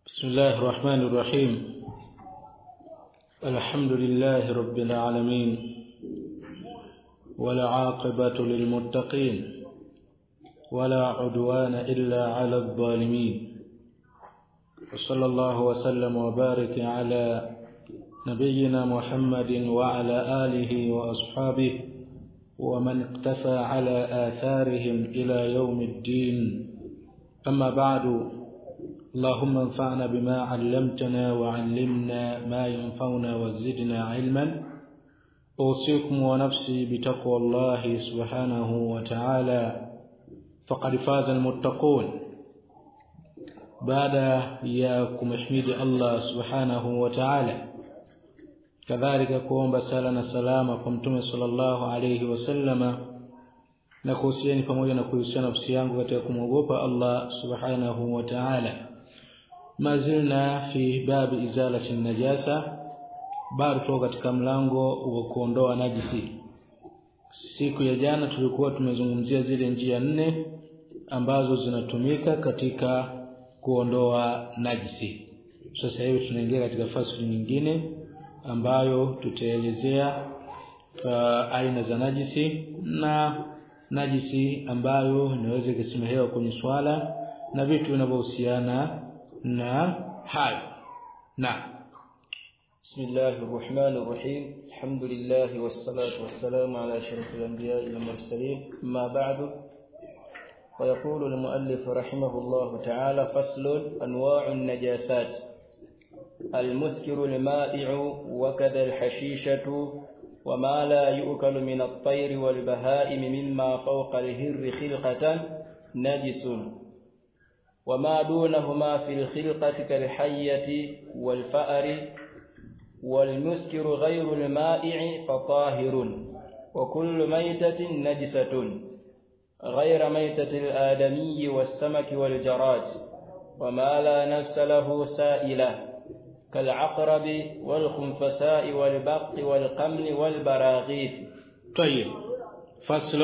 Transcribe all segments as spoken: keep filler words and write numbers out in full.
بسم الله الرحمن الرحيم. الحمد لله رب العالمين ولا عاقبة للمتقين ولا عدوان إلا على الظالمين. وصلى الله وسلم وبارك على نبينا محمد وعلى آله وأصحابه ومن اقتفى على آثارهم إلى يوم الدين. أما بعد، اللهم انفعنا بما علمتنا وعلمنا ما ينفعنا وزدنا علما. أوصيكم ونفسي بتقوى الله سبحانه وتعالى، فقد فاز المتقون. بعد ياكم احمد الله سبحانه وتعالى، كذلك kuomba sala na salama kwa Mtume sallallahu alayhi wasallama, na kuhusiani pamoja na kuhusiana nafsi yangu katika kumwogopa Allah subhanahu wa ta'ala. Mazilna fi babi izalati najasa, bado katika mlango wa kuondoa najisi. Siku ya jana tulikuwa tumezungumzia zile njia nne ambazo zinatumika katika kuondoa najisi. Sasa hivi tunaingia katika fasili nyingine ambayo tutaelezea uh, aina za najisi na najisi ambayo inaweza kusemehewa kwenye swala na vitu vinavyohusiana na hayo. Na Bismillahir Rahmanir Rahim. Alhamdulillah wassalatu wassalamu ala ashrafil anbiya'i wal mursalin. Ma ba'du. ويقول المؤلف رحمه الله تعالى: فصل: أنواع النجاسات. المسكر المائع وكذا الحشيشة وما لا يؤكل من الطير والبهائم مما فوق الهر خلقة نجس، وما دونهما في الخلقة كالحية والفأر. والمسكر غير المائع فطاهر، وكل ميتة نجسة غير ميتة الآدمي والسمك والجراد، وما لا نفس له سائلة كالعقرب والخنفساء والبق والقمل والبراغيث. طيب، فصل: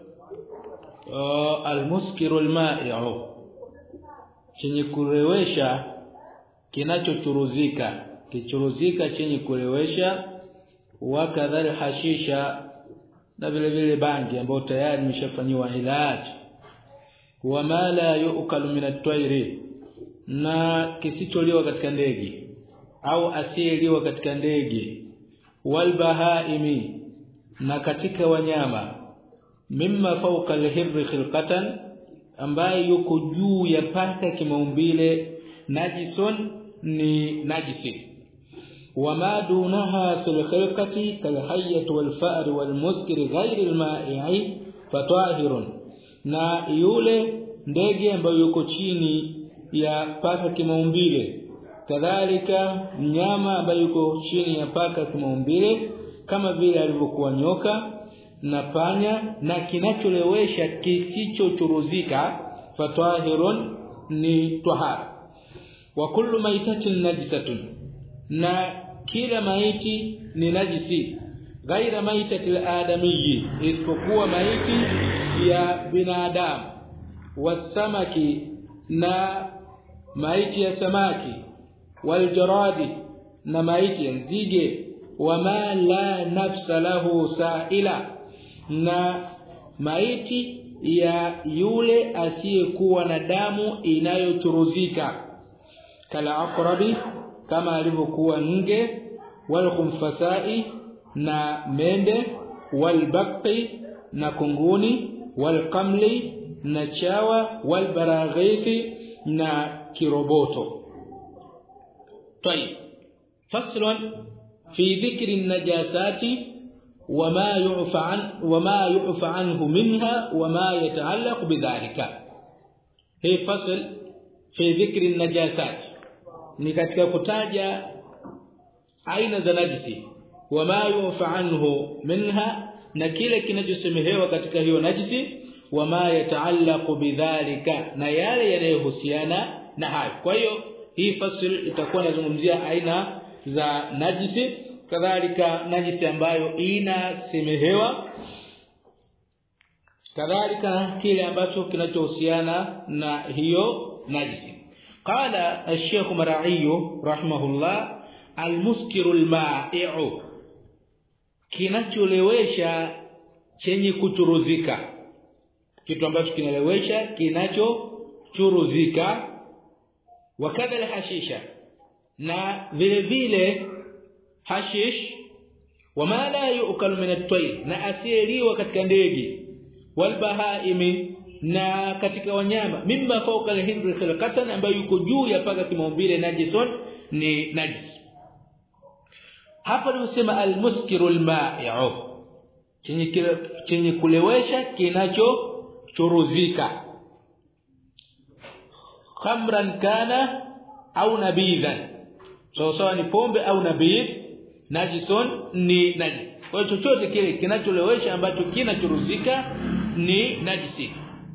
آه المسكر المائع، chenye kulewesha kinachochuruzika, kichuruzika chenye kulewesha. Wakadhal hashisha, na vile vile bangi ambayo tayari imeshafanywa ilaji. Wama la yu'kalu min at-tayri, na kisicholiwa katika ndege au asiyeliwa katika ndege. Walbahaimi, na katika wanyama. Mimma fawqa al-hirri khilqatan, ambaye yuko juu ya paka kimaumbile. Najisun, ni najisi. Wama dunaha fil khilqati kalhayyati walfa'ri walmuskiri ghairi alma'i fatahirun, na yule ndege ambaye yuko chini ya paka kimaumbile, kadhalika mnyama ambaye yuko chini ya paka kimaumbile kama vile alivyokuwa nyoka na panya, na kinacholewesha kisichochuruzika fatahirun, ni tahara. Wa kullu maitatin najisatun, na kila maiti ni najisi. Ghaira maitatil adamiyyi, isipokuwa maiti ya binadamu. Wasamaki, na maiti ya samaki. Waljaradi, na maiti ya nzige. Wama la nafsa lahu sa'ila, na maiti ya yule asiyekuwa na damu inayochuruzika. Kala aqrabi, kama alivyokuwa nge. Walkhumfasai, na mende. Walbaqi, na kunguni. Walqamli, na chawa. Walbaraghithi, na kiroboto. طيب، فصل في ذكر النجاسات وما يعفى عن وما يعفى عنه منها وما يتعلق بذلك. هي فصل في ذكر النجاسات، ni katika kutaja aina za najisi. Wama yu'fa anhu minha, na kile kinachosemehewa katika hiyo najisi. Wama yataallaqu bidhalika, na yale yanayohusiana na hayo. Kwa hiyo hii fasili itakuwa inazungumzia aina za najisi, kadhalika najisi ambayo inasemehewa, kadhalika kile ambacho kinachohusiana na hiyo najisi. قال الشيخ مرعي رحمه الله المسكر المائع kinacholewesha chenye kuchuruzika, kitu ambacho kinalewesha kinachochuruzika. Wakadha alhashisha, na vile vile hashish. Wama la yu'kalu min at-tayr, na asiyeliwa katika ndege. Walbahaimi, na katika wanyama. Mimma fawqa al-hindri khilqatan, ambayo yuko juu ya paka kimaumbile. Najison, ni najis. Hapa tunasema al-muskiru al-ma'i'u, chenye chenye kulewesha kinachochuruzika. Khamran kana au nabidhan, so sawa ni pombe au nabidh. Najison, ni najis. Kwa chochote kile kinacholewesha ambacho kinachuruzika ni najisi.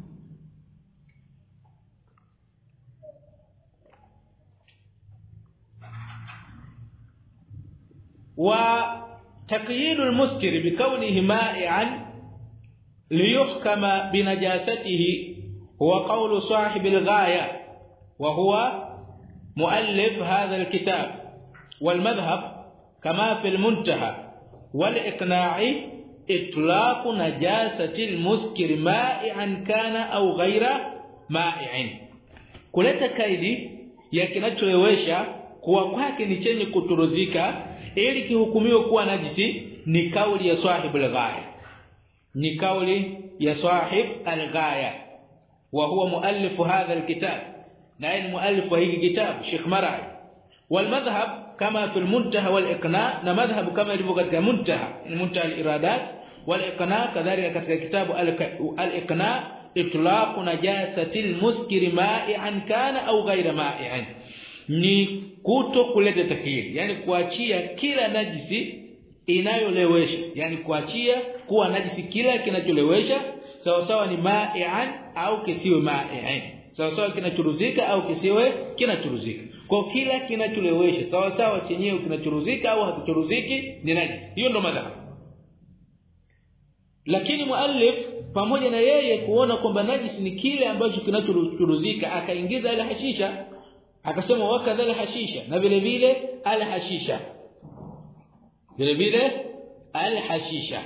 وتقييد المسكر بكونه مائعا ليحكم بنجاسته هو قول صاحب الغاية وهو مؤلف هذا الكتاب، والمذهب كما في المنتهى والإقناع إطلاق نجاسة المسكر مائعا كان أو غير مائع. kuleta kaidi ya kinacholewesha kuwa kwake ni chenye kuturuzika ili kihukumiwe kuwa najisi ni kauli ya sahib al-ghaya, ni kauli ya sahib al-ghaya wa huwa muallif hadha al-kitab, na ni muallif wa hiki kitabu Sheikh Marai. wal madhhab kama fi al-muntaha wal iqna, na madhhab kama ilivyo katika muntaha muntaha al-iradat wal iqna, kadhalika katika kitabu al-iqna itlaq najasati al-muskir ma'i'an kana au ghayra ma'i'an, ni kuto kuleta takyid, yani kuachia kila najisi inayolewesha, yani kuachia kuwa najisi kila kinacholewesha, sawa sawa ni ma'i'an au kisiwe ma'i'an, sawa sawa kinachuruzika au kisiwe kinachuruzika. Kwa kila kinacholewesha sawa sawa chenyewe kinachuruzika au hakichuruziki ni najisi. Hiyo ndo madhhabu. Lakini muallif pamoja na yeye kuona kwamba najisi ni kile ambacho kinachuruzika, akaingiza ile hashisha, akasema wakadha hashisha, na vile vile al-hashisha, vile vile al-hashisha,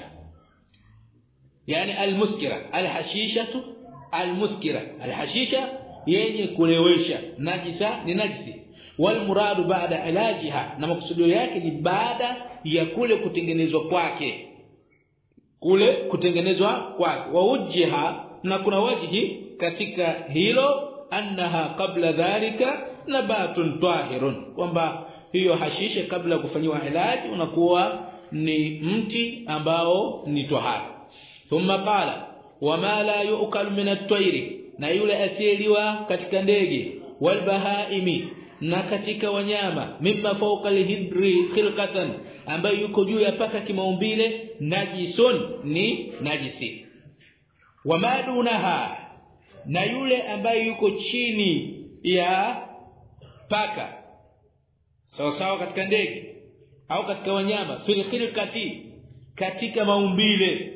yani al-muskira, al-hashishatu al-muskira, al-hashisha yenye kulewesha, najisa ni najisi. Wal muradu baada ilajiha, na maksudio yake ni baada ya kule kutengenezwa kwake, kule kutengenezwa kwake. Wa wajha, na kuna wajhi katika hilo, annaha qabla dhalika nabatun tahirun, kwamba hiyo hashisha kabla kufanywa ilaji unakuwa ni mti ambao ni tahara. Thumma qala wama la yu'kal min at-tayr, na yule asiyeliwa katika ndege. Wal bahaimi, na katika wanyama. Mimma fawqa al-hidri khilqatan, ambayo yuko juu ya paka kimaumbile. Najisun, ni najisi. Wama dunaha, na yule ambaye yuko chini ya paka, sawa sawa katika ndege au katika wanyama. Fil khilqati, katika maumbile.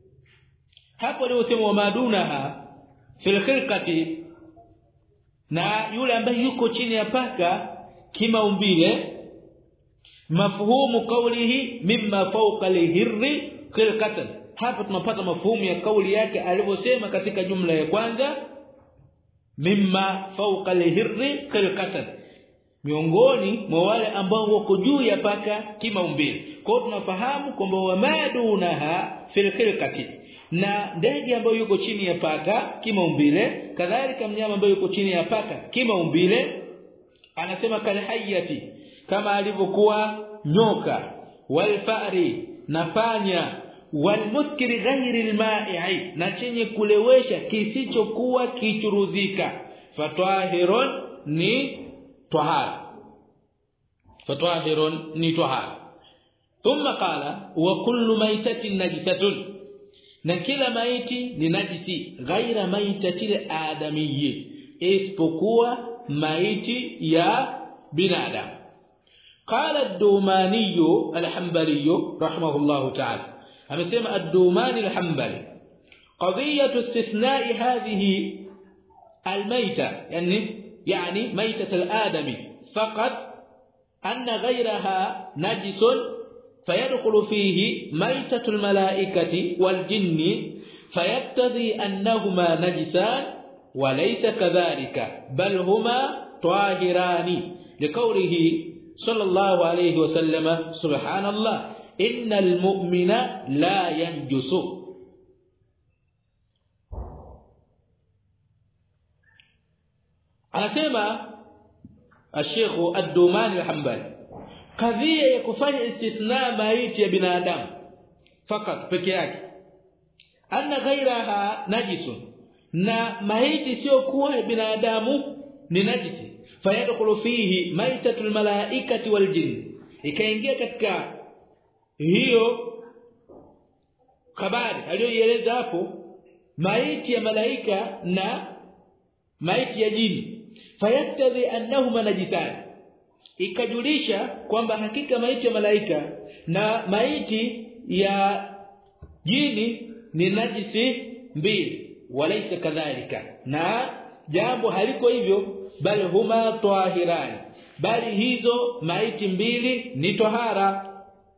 Hapo ndio usemo wa madunaha fil khilqati, na yule ambaye yuko chini ya paka kimaumbile. Mafhumu qawlihi mimma fawqa al-hirri khilqatan, hapa tunapata mafhumu ya kauli yake alivyosema katika jumla ya kwanza, mimma fawqa al-hirri khilqatan, miongoni mwa wale ambao wako juu ya paka kimaumbile. Kwa hiyo tunafahamu kwamba wa madunaha fil khilqati, na ndege ambayo yuko chini ya paka kimaumbile, kadhalika mnyama ambaye yuko chini ya paka kimaumbile. Anasema kalhayati, kama alivyokuwa nyoka, walfari, na panya, walmuskiri ghairi alma'i, na chenye kulewesha kisichokuwa kichuruzika. Fatahirun, ni tahara, fatahirun ni tahara. Thumma qala wa kullu maitatin najisatun, na kila maiti ni najisi. Ghaira maitatil adamiyyi, isipokuwa maiti ya binadamu. قال الدوماني الحنبلي رحمه الله تعالى، amesema الدوماني الحنبلي قضيه استثناء هذه الميتة، يعني يعني ميتة الآدمي فقط أن غيرها نجس فيدخل فيه ميتة الملائكة والجن فيقتضي أنهما نجسان وليس كذلك بل هما طاهران لقوله صلى الله عليه وسلم سبحان الله إن المؤمن لا ينجس. anasema الشيخ الدوماني الحنبلي kadhia ya kufanya istithna maiti ya binadamu fakat peke yake anna ghairaha najisun na maiti sio kuwa binadamu ni najisi fayadkhulu fihi maitatul malaikati wal jinn ikaingia katika hiyo habari aliyoieleza hapo maiti ya malaika na maiti ya jini fayaktadhi annahuma najisan ikajulisha kwamba hakika maiti ya malaika na maiti ya jini ni najisi mbili walaysa kadhalika na jambo haliko hivyo bali huma tahirani bali hizo maiti mbili ni tahara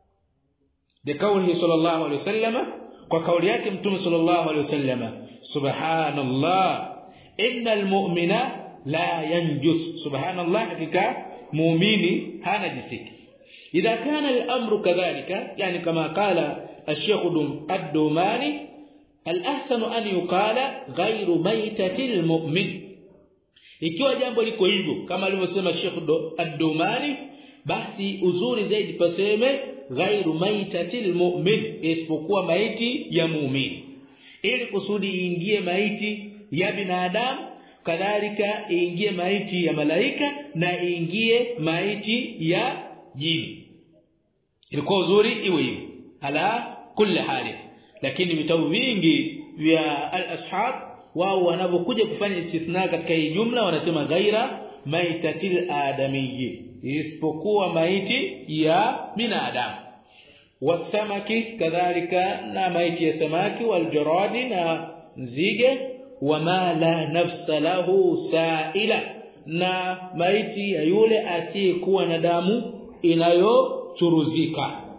de kauli sallallahu alayhi wasallam kwa kauli yake mtume sallallahu alayhi wasallam subhanallah innal mu'mina la yanjus subhanallah hakika muumini hana jisiki idha kana al-amru kadhalika yani kama qala الشيخ الدوماني الأحسن أن يقال غير ميتة المؤمن ikiwa jambo liko hivyo kama alivyosema Sheikh Ad-Dumani basi uzuri zaidi paseme ghairu maitatil mu'min isipokuwa maiti ya muumini ili kusudi iingie maiti ya binadamu kadhalika iingie maiti ya malaika na iingie maiti ya jini ilikuwa uzuri iwe hivyo ala kulli hali lakini vitabu vingi vya al-ashab wao wanapokuja kufanya istithna katika hii jumla wanasema ghaira maitatil adamiyyi isipokuwa maiti ya binadamu wasamaki kadhalika na maiti ya samaki waljaradi na nzige wama la nafsa lahu sa'ila na maiti ya yule asiyekuwa na damu inayochuruzika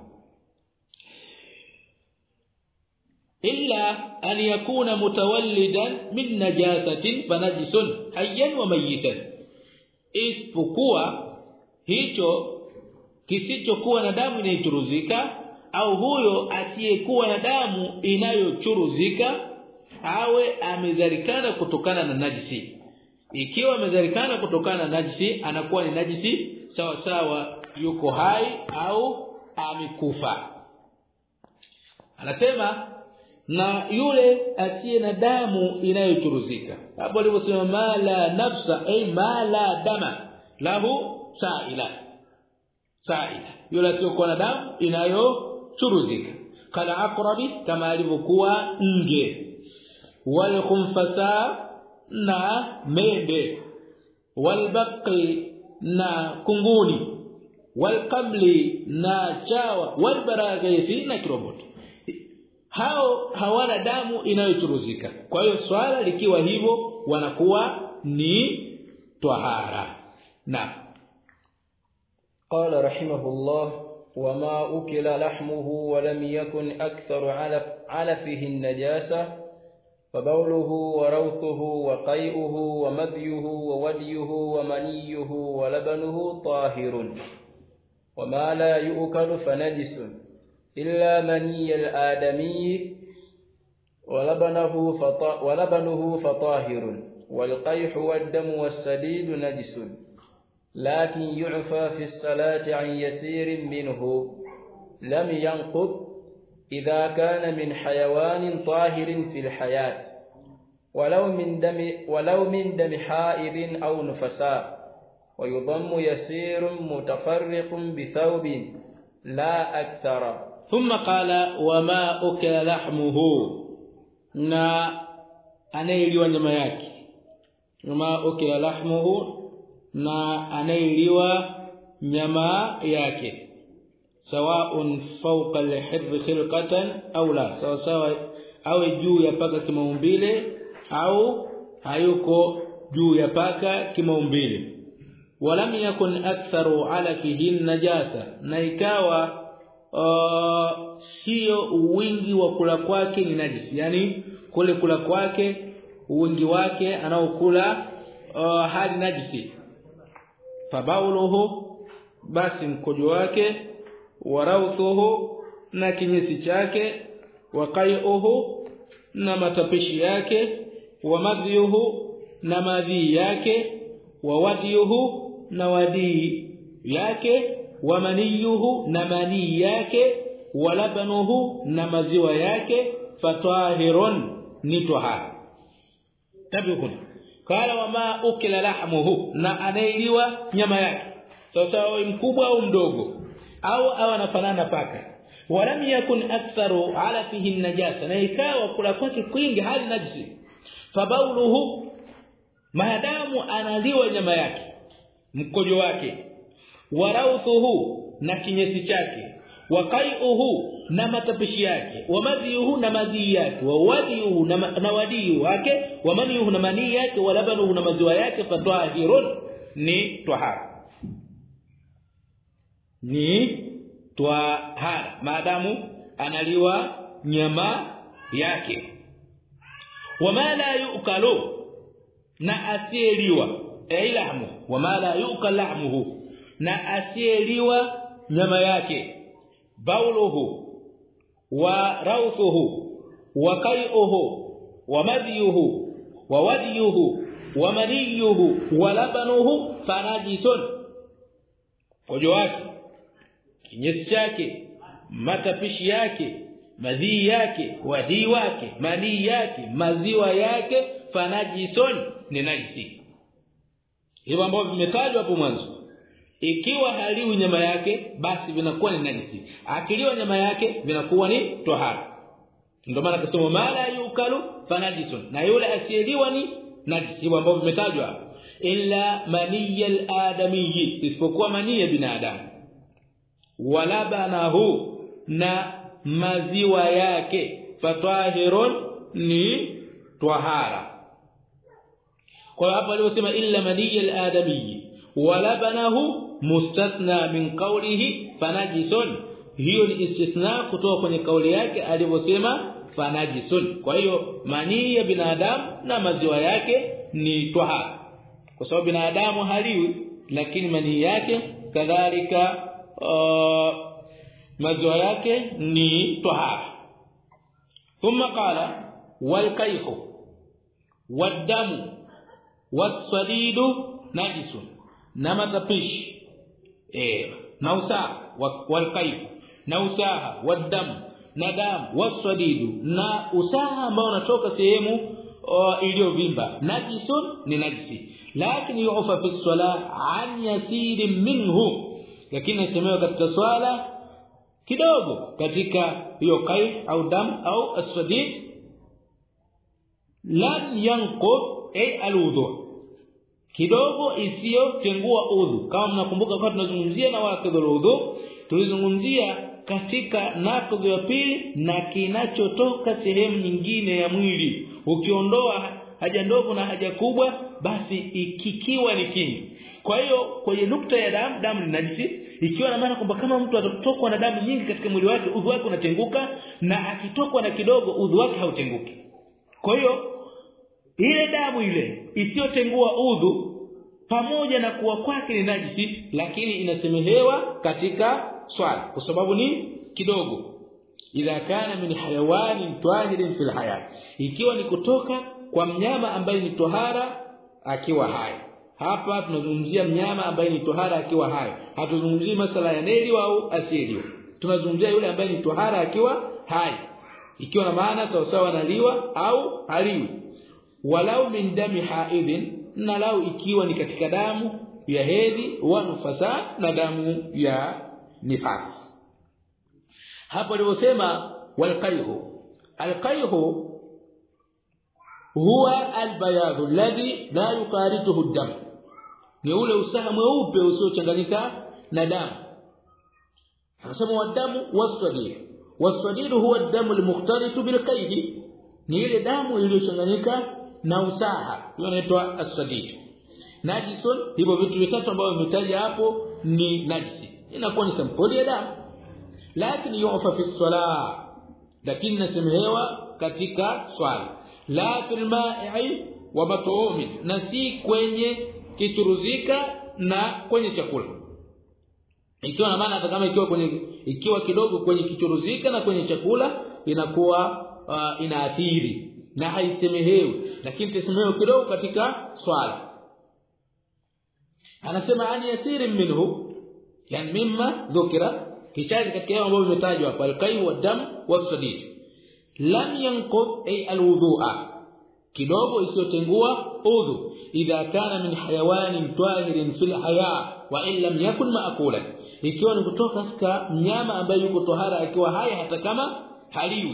illa an yakuna mutawallidan min najasatin fanajisun hayyan wa mayitan isipokuwa hicho kisichokuwa na damu inayochuruzika au huyo asiyekuwa na damu inayochuruzika awe amezalikana kutokana na najisi ikiwa amezalikana kutokana na najisi anakuwa ni najisi sawa sawa yuko hai au amekufa anasema na yule asiye na damu inayochuruzika hapo alivyosema mala nafsa ay mala dama lahu sa'ila sa'ila yule asiyokuwa na damu inayochuruzika kala aqrabi kama alivyokuwa nge wal khumfasa na mende wal baqi na kunguni wal qamli na chawa wal baraghaisi na kiroboti hao hawana damu inayochuruzika kwa hiyo swala likiwa hivyo wanakuwa ni tahara na قال رحمه الله وما أكل لحمه ولم يكن أكثر علف علفه النجاسة فبوله وروثه وقيئه ومذيه ووديه ومنيه ولبنه طاهر وما لا يؤكل فنجس إلا مني الآدمي ولبنه فط... ولبنه فطاهر والقيح والدم والسديد نجس لكن يعفى في الصلاة عن يسير منه لم ينقض إذا كان من حيوان طاهر في الحياة ولو من دم ولو من دم حائض أو نفساء ويضم يسير متفرق بثوب لا أكثر ثم قال وما أكل لحمه na anayeliwa nyama yake wama ukila lahmuhu na anayeliwa nyama yake sawaun fawqa al-hidh khilqatan au la sawa sawa awe juu ya paka kimaumbile au hayuko juu ya paka kimaumbile. Walam yakun aktharu ala fihi najasa, na ikawa uh, sio wingi wa kula kwake ni najisi, yani kule kula kwake wingi wake anaokula uh, hadi najisi. Fabauluhu, basi mkojo wake, warauthuhu, na kinyesi chake, waqai'uhu, na matapishi yake, wa madhyuhu, na madhi yake, wa wadiyuhu, na wadii yake, wa maniyuhu, na manii yake, wa labanuhu, na maziwa yake, fatahirun, ni tahara. Tabiqun kala wama ukila lahmuhu, na anailiwa nyama yake sasa so, mkubwa au mdogo au au anafanana paka. Walam yakun aktharu ala fihi najasa, na ikawa kula kwake kwingi hali najisi. Fabauluhu, maadamu analiwa nyama yake, mkojo wake, warauthuhu, na kinyesi chake, waqai'uhu, na matapishi yake, wa madhiyuhu, na madhi yake, wa wadiyuhu, na, na wadiyu wake, wa maniyuhu, na manii yake, wa labanuhu, na maziwa yake, fatahirun, ni tahara. Ni tahara maadamu analiwa nyama yake. Wama la yukalu, na asiyeliwa ilahmu, wama la yukal lahmuhu, na asiyeliwa nyama yake, bauluhu, wa rauthuhu, wa qai'uhu, wa madhyuhu, wa wadiyuhu, wa maniyuhu, wa labanuhu, fanajisun, kojo wake, kinyesi chake, matapishi yake, madhi yake, wadhi wake, manii yake, maziwa yake, fanajisun, ni najisi. Hivyo ambavyo vimetajwa hapo mwanzo, ikiwa haliwi nyama yake basi vinakuwa ni najisi, akiliwa nyama yake vinakuwa ni tahara. Ndio maana kusema mala yukalu fanajisun, na yule asiyeliwa ni najisi. Hivyo ambavyo vimetajwa, illa maniyal adamiyyi, isipokuwa manii ya binadamu, wala banahu, na maziwa yake, fatahirun, ni tahara. Kwa hapo aliposema illa maniyal adamiyyi wala banahu, mustathna min qawlihi fanajisun, hiyo ni istithna kutoka kwenye kauli yake aliposema fanajisun. Kwa hiyo manii ya binadamu na maziwa yake ni tahara, kwa sababu binadamu haliwi, lakini manii yake kadhalika uh, maziwa yake ni tahara. Thumma qala wal kayhu wad-damu was-sadidu najisun, na matapishi eh na usaha, wal kayhu, na usaha, wad-damu, na damu, was-sadidu, na usaha ambao unatoka sehemu iliyovimba, najisun, ni najisi. Lakini yu'fa fi as-salah an yasir minhu, lakini nasemewa katika swala kidogo katika hiyo kayh au dam au as-sadid, lam yanqud ay al-wudhu, kidogo isiyotengua udhu. Kama mnakumbuka kwa tunazungumzia na waqidhul udhu, tulizungumzia katika nakdhu ya pili, na kinachotoka sehemu nyingine ya mwili, ukiondoa haja ndogo na haja kubwa, basi ikikiwa ni kingi. Kwa hiyo kwenye nukta ya damu, damu ni najisi, ikiwa na maana kwamba kama mtu atatokwa na damu nyingi katika mwili wake, udhu wake unatenguka, na akitokwa na kidogo udhu wake hautenguki. Kwa hiyo ile damu ile isiyotengua udhu, pamoja na kuwa kwake ni najisi, lakini inasemehewa katika swala kwa sababu ni kidogo. Idha kana min hayawanin tahirin fil hayat, ikiwa ni kutoka kwa mnyama ambaye ni tohara akiwa hai. Hapa tunazungumzia mnyama ambaye ni tohara akiwa hai, hatuzungumzii masala ya neli au asili. Tunazungumzia yule ambaye ni tohara akiwa hai, ikiwa na maana sawa sawa naliwa au haliwi. Walau min dami haidhin, na lau ikiwa ni katika damu ya hedhi, wa nufasa, na damu ya nifas. Hapo aliposema wal qayhu, al qayhu huwa albayadhu alladhi la yuqarituhu ad-dam, ni ule usaha mweupe usiochanganyika na damu. Anasema wadamu waswadid, waswadid huwa ad-damu al-mukhtalitu bil qayhi, ni ile damu iliyochanganyika na usaha, hiyo inaitwa as-sadid. Najisun, hivyo vitu vitatu ambavyo vimetaja hapo ni najisi, inakuwa ni sampuli ya damu. Lakini yufa fi salah, lakini nasemehewa katika swala. La fil ma'i wa mat'umi, na si kwenye kichuruzika na kwenye chakula. Ikiwa na maana hata kama ikiwa kwenye ikiwa kidogo kwenye kichuruzika na kwenye chakula inakuwa uh, inaathiri na haisemehewi, lakini tasemehewa kidogo katika swala. Anasema ani yasiri minhu, yani mimma dhukira, kichaji katika yale ambayo vimetajwa hapa, al-qay wa dam wa sadid, lam yanqud ay al-wudhu'a, kidogo isiyotengua udhu, idha kana min hayawanin tahirin fil haya wa in lam yakun ma'kulan, ikiwa ni kutoka katika mnyama ambaye yuko tohara akiwa hai hata kama haliwi,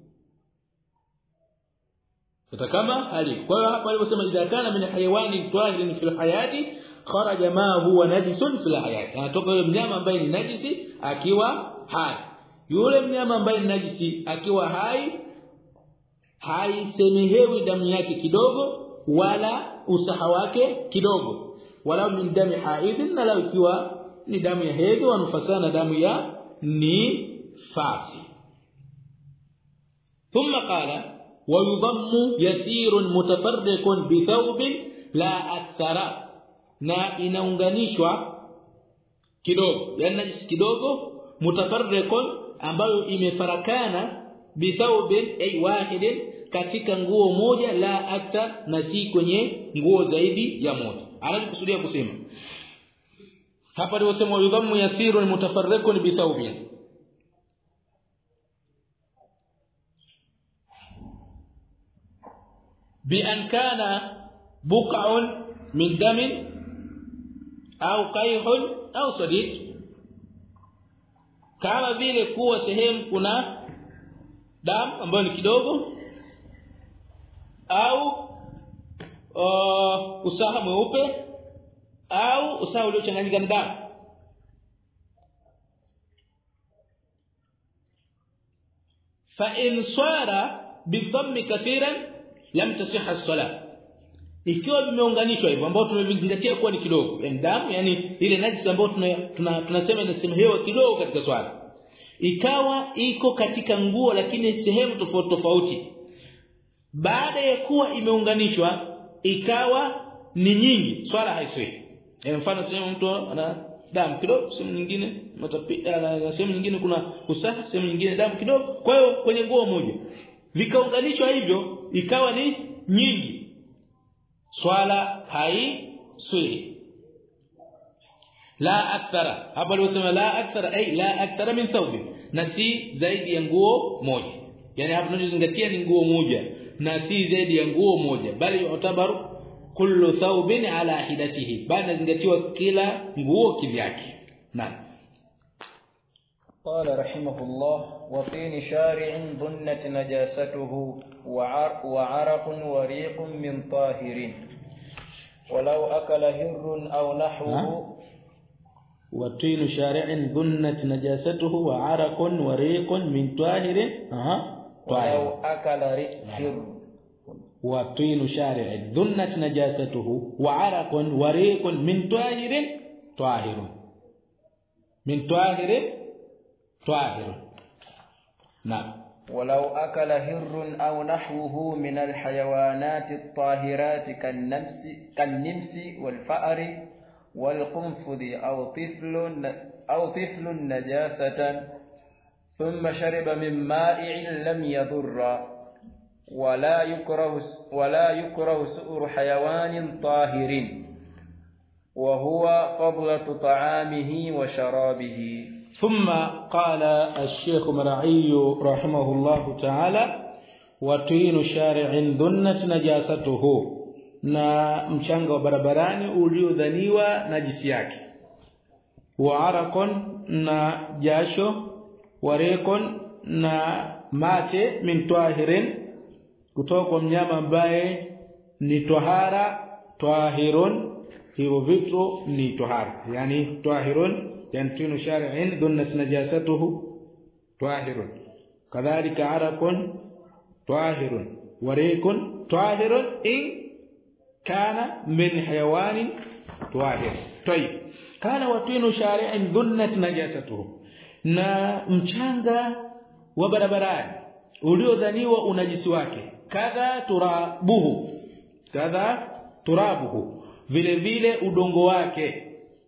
hata kama haliwi. Kwa hiyo hapa aliposema idha kana min hayawanin tahirin fil hayati kharaja ma huwa najisun fil hayati, anatoka yule mnyama ambaye ni najisi akiwa hai. Yule mnyama ambaye ni najisi akiwa hai haisemehewi damu yake kidogo wala usaha wake kidogo, wala min dami haidin, na lao ikiwa ni damu ya hedhi, wanufasana damu ya nifasi. Thumma qala wa yudhammu yasirun mutafarriqun bi thawbin la akthara, na inaunganishwa kidogo, yani najisi kidogo, mutafarriqun ambayo imefarakana, bi thawbin ay wahidin, katika nguo moja, la akthar, na si kwenye nguo zaidi ya moja. Anakusudia kusema hapa aliposema yudhammu yasirun mutafarriqun bi thawbin, bi an kana buq'un min damin au qayhun au sadid, kama vile kuwa sehemu kuna damu ambayo ni kidogo, au uh, usaha mweupe, au usaha uliochanganyika na damu. Fa in sara bidhammi kathiran lam tasihha as-salah, ikiwa vimeunganishwa hivyo ambao tumevizingatia kuwa ni kidogo, yani damu, yani ile najisi ambayo tunasema tuna, tuna inasemehewa kidogo katika swala, ikawa iko katika nguo lakini sehemu tofauti tofauti, baada ya kuwa imeunganishwa ikawa ni nyingi, swala haiswi. Yani mfano sehemu mtu ana damu kidogo, sehemu nyingine matapia, sehemu nyingine kuna usaha, sehemu nyingine damu kidogo, kwa hiyo kwenye nguo moja vikaunganishwa hivyo ikawa ni nyingi, swala haiswi. La akthara, hapa alisema la akthara ay la akthara min thawb, na si zaidi ya nguo moja, yani hapa tunazingatia ni nguo moja na si zaidi ya nguo moja, bali yutabaru kullu thawbin ala hidatihi, bali nazingatiwa kila nguo kivyake. Naam. قال رحمه الله وطين شارع ظنت نجاسته وعرق وريق من طاهر ولو أكل هر أو نحوه. وطين شارع ظنت نجاسته وعرق وريق من طاهر أها ولو أكل هر. وطين شارع ظنت نجاسته وعرق وريق من طاهر طاهر من طاهر طاهر. نعم. ولو أكل هر أو نحوه من الحيوانات الطاهرات كالنمس كالنمس والفأر والقنفذ أو طفل أو طفل نجاسة ثم شرب من مائع لم يضر ولا يكره ولا يكره سؤر حيوان طاهر وهو فضلة طعامه وشرابه. ثم قال الشيخ مرعي رحمه الله تعالى وطين شارع ظنت نجاسته, na mchanga wa barabarani uliodhaniwa najisi yake, wa arakon, na jasho, warekon, na mate, min tahirin, kutoka kwa mnyama ambaye ni tahara, tahirun, hivyo vitu ni tahara, yani tahirun, yani tinu shari'in dhunnat najasatuhu tahirun, kadhalika arakun tahirun, warekun طاهر إن كان من حيوان طاهر. طيب قال وطين شارع ذنت نجاسته na mchanga wa barabarani uliodhaniwa unajisi wake kadha turabuhu kadha turabuhu vile vile udongo wake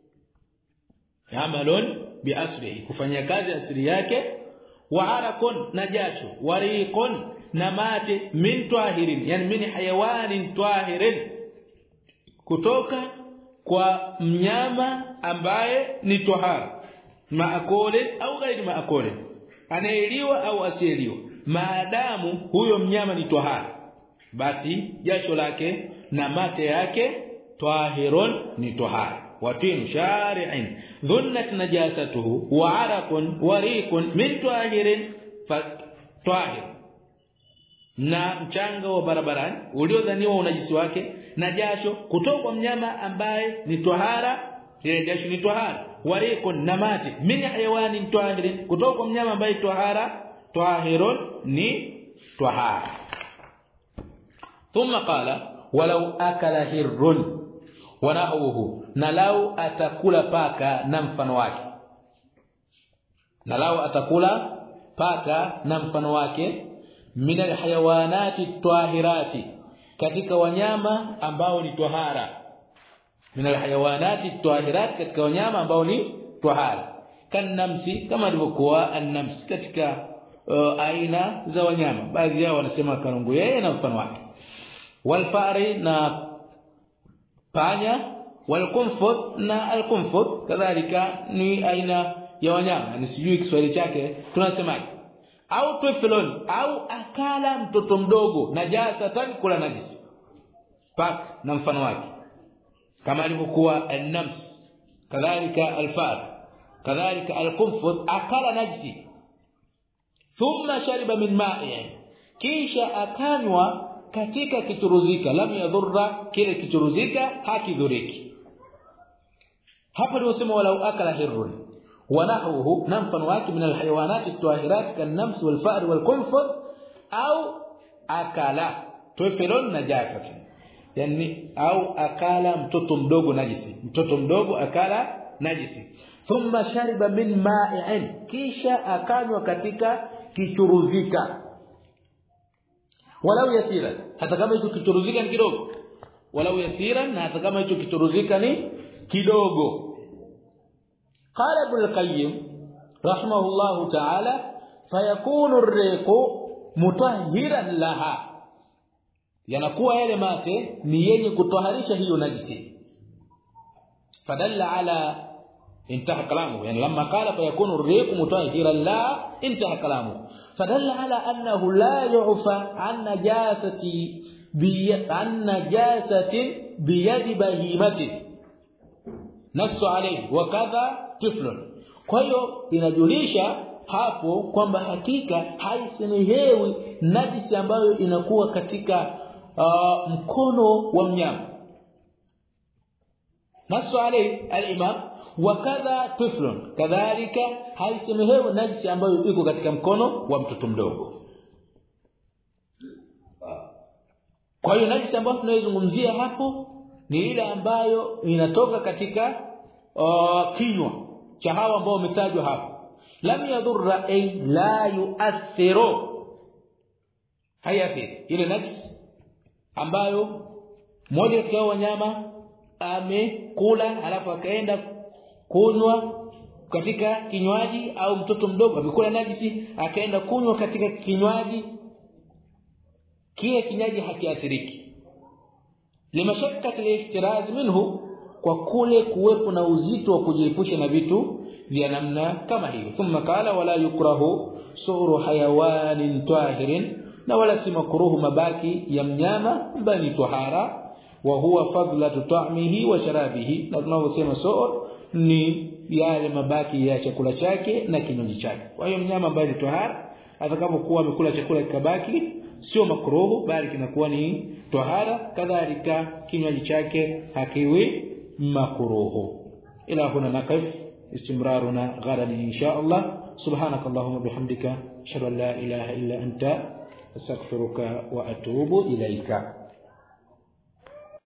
amalon biasrihi kufanya kazi asili yake wa arakun najashu wariqun na mate min tahirin yani min hayawanin tahirin kutoka kwa mnyama ambaye ni tahara maakole au ghairi maakole anaeliwa au asieliwa maadamu huyo mnyama ni tahara basi jasho lake na mate yake tahirun ni tahara watin shari'in dhunnat najasatuhu wa araqun wariqun min tahirin fa tahir na mchanga wa barabarani uliodhaniwa unajisi wake na jasho kutoka kwa mnyama ambaye ni tahara ile jasho ni tahara wariqun na mate min hayawani tahirin kutoka kwa mnyama ambaye tahara tahirun ni tahara. thumma qala walau akala hirrun wa nahwuhu na lau atakula paka na mfano wake na lau atakula paka na mfano wake min alhayawanati tahirati katika wanyama ambao ni tahara min alhayawanati tahirati katika wanyama ambao ni tahara kanamsi kama ilivyokuwa annams katika uh, aina za wanyama baadhi yao wanasema karungu yeye na mfano wake walfari na panya walqunfud na alqunfud kadhalika ni aina ya wanyama ni sijui Kiswahili chake tunasemaje au tiflun au akala mtoto mdogo najasatan kula najisi pak na mfano wake kama alivyokuwa an-nams kadhalika al-far kadhalika al-qunfud akala najisi thumma shariba min ma'i kisha akanywa katika kichuruzika lam yadhurra kile kichuruzika hakidhuriki hapa ndio sema walau akala hirrun ونحوه نمفن واكي من الحيوانات الطاهرات كالنمس والفأر والقنفذ أو أكل طفل نجاسة يعني أو أكل mtoto mdogo najisi mtoto mdogo akala najisi thumma shariba min ma'in kisha akanywa katika kichuruzika walau yasira hata kama hicho kichuruzika ni kidogo walau yasira na hata kama hicho kichuruzika ni kidogo. قال ابن القيم رحمه الله تعالى فيكون الريق مطهرا لها yanakuwa yale mate ni yenye kutoharisha hiyo najisi fadalla ala intaha kalamu yani lamma qala fayakunu ar-riq mutahhiran la intaha kalamu fadalla ala annahu la yu'fa an najasati bi an najasati bi yadi bahimati nasu alayhi wa kadha tiflun kwa hiyo inajulisha hapo kwamba hakika haisemehewi najisi ambayo inakuwa katika uh, mkono wa mnyama nasu alayhi al-imam wa kadha tiflun kadhalika haisemehewi najisi ambayo iko katika mkono wa mtoto mdogo. Kwa hiyo najisi ambayo tunayozungumzia hapo ni ile ambayo inatoka katika uh, kinywa cha hawa ambao wametajwa hapo lam yadhurra ay la yu'athiru hayathir ile najisi ambayo mmoja katika wanyama amekula alafu akaenda kunywa katika kinywaji au mtoto mdogo amekula najisi akaenda kunywa katika kinywaji kile kinywaji hakiathiriki limashakkati al-ihtiraz minhu kwa kule kuwepo na uzito wa kujiepusha na vitu vya namna kama hiyo. Thumma qala wala yukrahu suru hayawanin tahirin na wala si makruhu mabaki ya mnyama bali tahara wa huwa fadlatu ta'mihi wa sharabihi na tunavyosema sur ni yale mabaki ya chakula chake na kinywaji chake. Kwa hiyo mnyama bali tahara atakapokuwa amekula chakula kikabaki sio makruhu bali kinakuwa ni tahara kadhalika kinywaji chake hakiwi makruhu. Ila huna naqif istimraruna ghadan insha Allah subhanakallahumma bihamdika ashhadu an la ilaha illa anta astaghfiruka wa atubu ilaika.